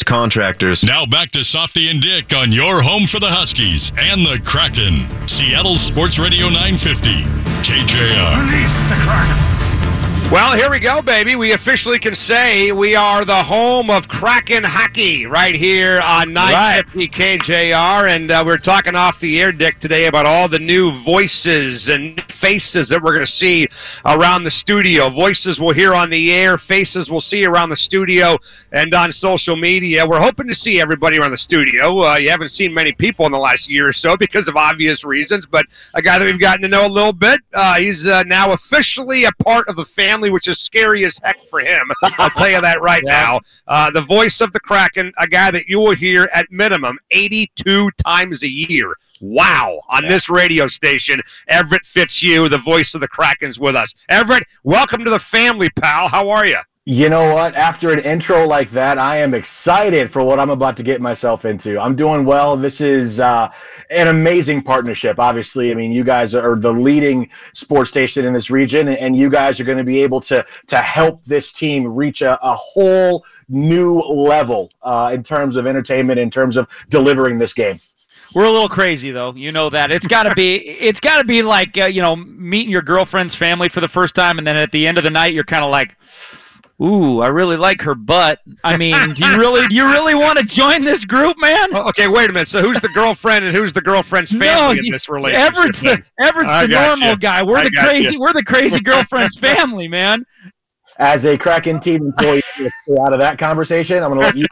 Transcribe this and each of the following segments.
contractors. Now back to Softy and Dick on your home for the Huskies and the Kraken. Seattle Sports Radio 950, KJR. Release the Kraken. Well, here we go, baby. We officially can say we are the home of Kraken hockey right here on 950 KJR. And we're talking off the air, Dick, today about all the new voices and faces that we're going to see around the studio. Voices we'll hear on the air, faces we'll see around the studio and on social media. We're hoping to see everybody around the studio. You haven't seen many people in the last year or so because of obvious reasons, but a guy that we've gotten to know a little bit, he's now officially a part of the family, which is scary as heck for him. I'll tell you that right now. The voice of the Kraken, a guy that you will hear at minimum 82 times a year. Wow. On this radio station, Everett Fitzhugh, the voice of the Kraken's with us. Everett, welcome to the family, pal. How are you? You know what? After an intro like that, I am excited for what I'm about to get myself into. I'm doing well. This is an amazing partnership. Obviously, I mean, you guys are the leading sports station in this region, and you guys are going to be able to help this team reach a whole new level in terms of entertainment, in terms of delivering this game. We're a little crazy, though. You know that. It's got to be like, meeting your girlfriend's family for the first time, and then at the end of the night, you're kind of like, ooh, I really like her butt. I mean, do you really want to join this group, man? Okay, wait a minute. So who's the girlfriend and who's the girlfriend's family in this relationship? Everett's the normal guy. We're the crazy girlfriend's family, man. As a Kraken team employee, to stay out of that conversation, I'm going to let you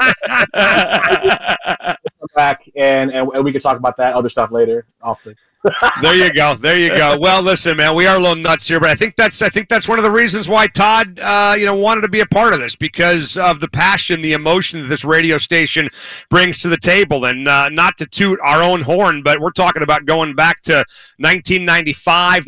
come back and we can talk about that other stuff later. Often. There you go. Well, listen, man, we are a little nuts here, but I think that's one of the reasons why Todd, wanted to be a part of this, because of the passion, the emotion that this radio station brings to the table. And not to toot our own horn, but we're talking about going back to 1995,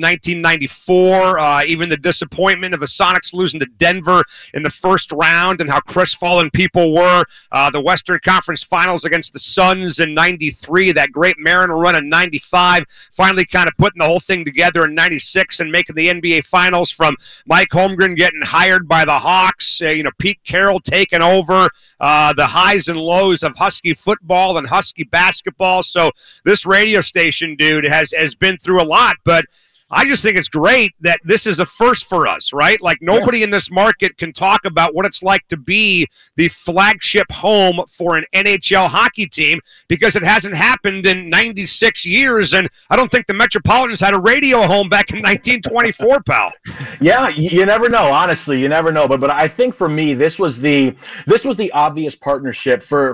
1994, even the disappointment of the Sonics losing to Denver in the first round and how crestfallen people were. The Western Conference Finals against the Suns in 93, that great Mariner run in 95. Finally kind of putting the whole thing together in 96 and making the NBA Finals, from Mike Holmgren getting hired by the Hawks, Pete Carroll taking over, the highs and lows of Husky football and Husky basketball. So this radio station, dude, has been through a lot, but I just think it's great that this is a first for us, right? Like, nobody in this market can talk about what it's like to be the flagship home for an NHL hockey team, because it hasn't happened in 96 years, and I don't think the Metropolitans had a radio home back in 1924, pal. Yeah, you never know. Honestly, you never know. But I think for me, this was the obvious partnership for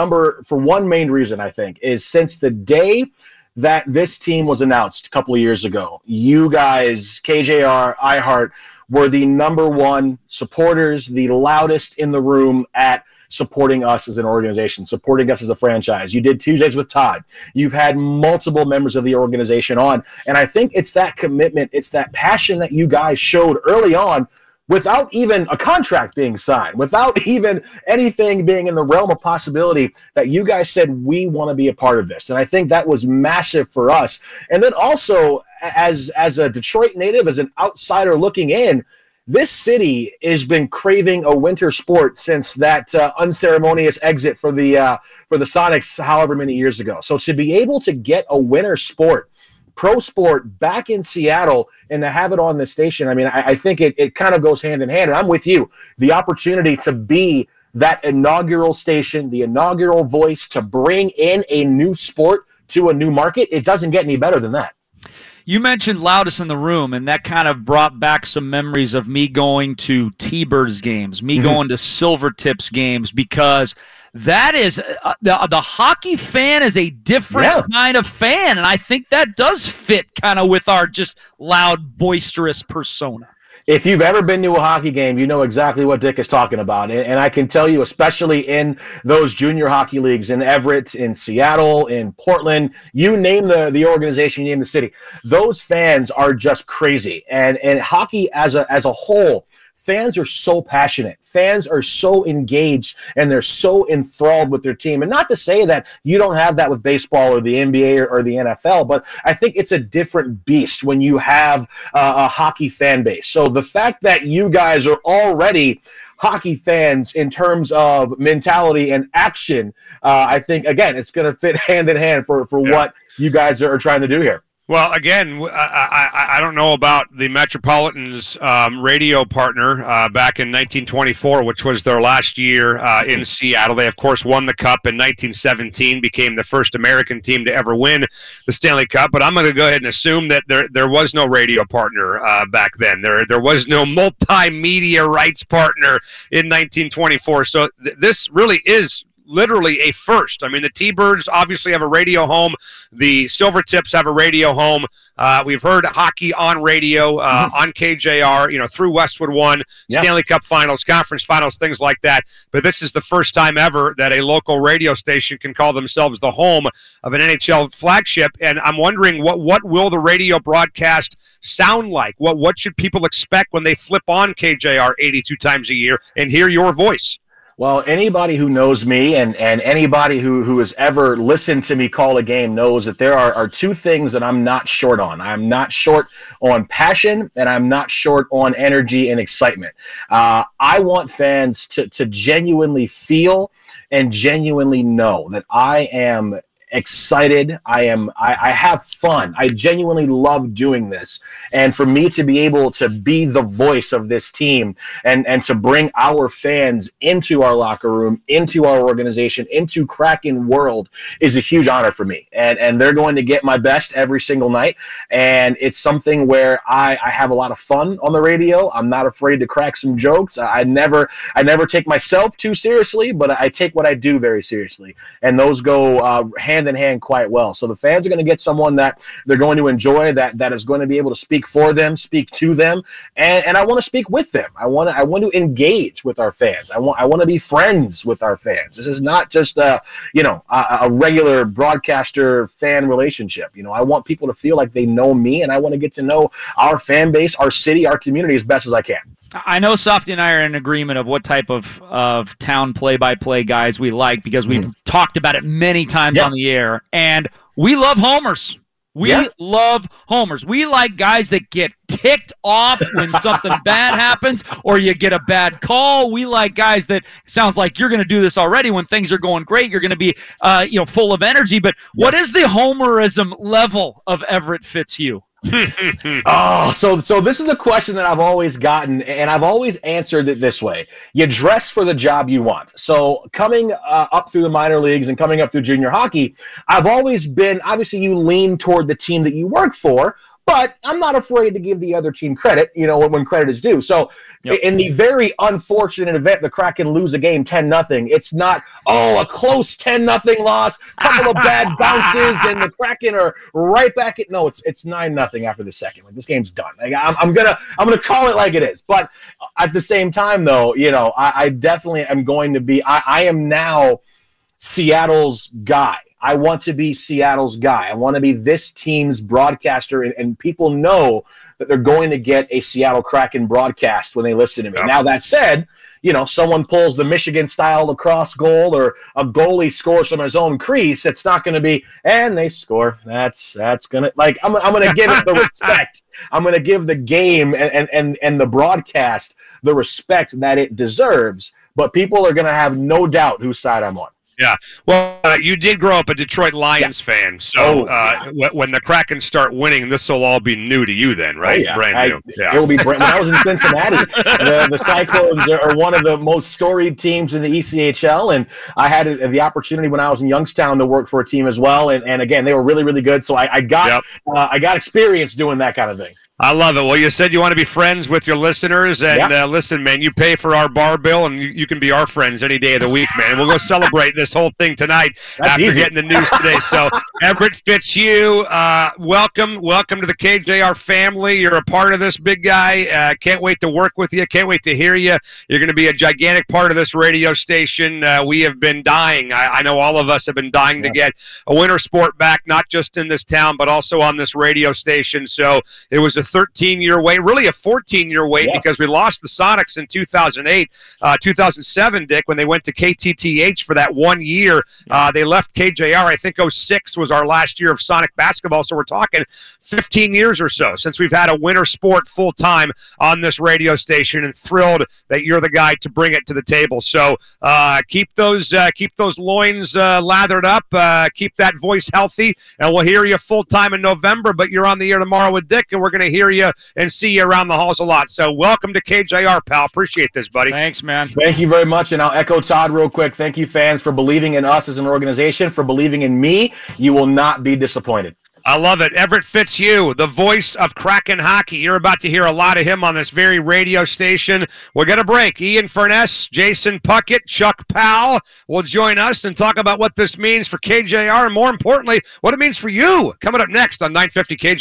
one main reason. I think is since the day that this team was announced a couple of years ago, you guys, KJR, iHeart, were the number one supporters, the loudest in the room at supporting us as an organization, supporting us as a franchise. You did Tuesdays with Todd. You've had multiple members of the organization on. And I think it's that commitment, it's that passion that you guys showed early on, without even a contract being signed, without even anything being in the realm of possibility, that you guys said, we want to be a part of this. And I think that was massive for us. And then also, as a Detroit native, as an outsider looking in, this city has been craving a winter sport since that unceremonious exit for the Sonics however many years ago. So to be able to get a winter sport, pro sport, back in Seattle, and to have it on this station, I mean, I think it kind of goes hand in hand. And I'm with you. The opportunity to be that inaugural station, the inaugural voice, to bring in a new sport to a new market, it doesn't get any better than that. You mentioned loudest in the room, and that kind of brought back some memories of me going to T-Birds games, me going to Silvertips games, because that is the hockey fan is a different kind of fan, and I think that does fit kind of with our just loud, boisterous persona. If you've ever been to a hockey game, you know exactly what Dick is talking about. And I can tell you, especially in those junior hockey leagues in Everett, in Seattle, in Portland, you name the organization, you name the city, those fans are just crazy. And hockey as a whole fans are so passionate. Fans are so engaged, and they're so enthralled with their team. And not to say that you don't have that with baseball or the NBA or the NFL, but I think it's a different beast when you have a hockey fan base. So the fact that you guys are already hockey fans in terms of mentality and action, I think, again, it's going to fit hand in hand for what you guys are trying to do here. Well, again, I don't know about the Metropolitans radio partner back in 1924, which was their last year in Seattle. They, of course, won the Cup in 1917, became the first American team to ever win the Stanley Cup. But I'm going to go ahead and assume that there was no radio partner back then. There was no multimedia rights partner in 1924. So this really is literally a first. I mean, the T-Birds obviously have a radio home. The Silvertips have a radio home. We've heard hockey on radio, on KJR, through Westwood One, Stanley Cup Finals, Conference Finals, things like that. But this is the first time ever that a local radio station can call themselves the home of an NHL flagship. And I'm wondering, what will the radio broadcast sound like? What should people expect when they flip on KJR 82 times a year and hear your voice? Well, anybody who knows me and anybody who has ever listened to me call a game knows that there are two things that I'm not short on. I'm not short on passion, and I'm not short on energy and excitement. I want fans to genuinely feel and genuinely know that I am excited. I have fun. I genuinely love doing this. And for me to be able to be the voice of this team and to bring our fans into our locker room, into our organization, into Kraken world is a huge honor for me. And they're going to get my best every single night. And it's something where I have a lot of fun on the radio. I'm not afraid to crack some jokes. I never take myself too seriously, but I take what I do very seriously. And those go hand in hand quite well. So the fans are going to get someone that they're going to enjoy, that is going to be able to speak for them, speak to them, and I want to speak with them. I want to engage with our fans. I want to be friends with our fans. This is not just a regular broadcaster fan relationship. I want people to feel like they know me, and I want to get to know our fan base, our city, our community as best as I can. I know Softy and I are in agreement of what type of town play-by-play guys we like, because we've talked about it many times on the air, and we love homers. We love homers. We like guys that get ticked off when something bad happens or you get a bad call. We like guys that sounds like you're going to do this already when things are going great. You're going to be full of energy. But what is the homerism level of Everett Fitzhugh? So this is a question that I've always gotten, and I've always answered it this way. You dress for the job you want. So coming up through the minor leagues and coming up through junior hockey, I've always been, obviously you lean toward the team that you work for, but I'm not afraid to give the other team credit, when credit is due. So in the very unfortunate event the Kraken lose a game 10-0, it's not, a close 10-0 loss, couple of bad bounces, and the Kraken are right back at, no, it's 9-0 after the second. Like, this game's done. Like, I'm gonna call it like it is. But at the same time, though, I definitely am going to be, I am now Seattle's guy. I want to be Seattle's guy. I want to be this team's broadcaster, and people know that they're going to get a Seattle Kraken broadcast when they listen to me. Yep. Now, that said, someone pulls the Michigan-style lacrosse goal or a goalie scores from his own crease, it's not going to be, and they score. That's going to, like, I'm going to give it the respect. I'm going to give the game and the broadcast the respect that it deserves, but people are going to have no doubt whose side I'm on. Yeah. Well, you did grow up a Detroit Lions fan, so when the Kraken start winning, this will all be new to you then, right? Oh, yeah. Brand new. It will be when I was in Cincinnati, the Cyclones are one of the most storied teams in the ECHL, and I had the opportunity when I was in Youngstown to work for a team as well, and again, they were really, really good, so I got experience doing that kind of thing. I love it. Well, you said you want to be friends with your listeners, and listen, man, you pay for our bar bill, and you can be our friends any day of the week, man. And we'll go celebrate this whole thing tonight after getting the news today. So, Everett Fitzhugh, welcome to the KJR family. You're a part of this, big guy. Can't wait to work with you. Can't wait to hear you. You're going to be a gigantic part of this radio station. We have been dying. I know all of us have been dying to get a winter sport back, not just in this town, but also on this radio station. So it was a 13-year wait, really a 14-year wait, Yeah. because we lost the Sonics in 2008, 2007, Dick, when they went to KTTH for that 1 year. They left KJR. I think 06 was our last year of Sonic basketball. So we're talking 15 years or so since we've had a winter sport full-time on this radio station, and thrilled that you're the guy to bring it to the table. So keep those loins lathered up, keep that voice healthy, and we'll hear you full-time in November, but you're on the air tomorrow with Dick, and we're going to hear you and see you around the halls a lot. So welcome to KJR, pal. Appreciate this, buddy. Thanks, man. Thank you very much, and I'll echo Todd real quick. Thank you, fans, for believing in us as an organization, for believing in me. You will not be disappointed. I love it. Everett Fitzhugh, the voice of Kraken hockey. You're about to hear a lot of him on this very radio station. We're going to break. Ian Furness, Jason Puckett, Chuck Powell will join us and talk about what this means for KJR, and more importantly, what it means for you. Coming up next on 950 KJR.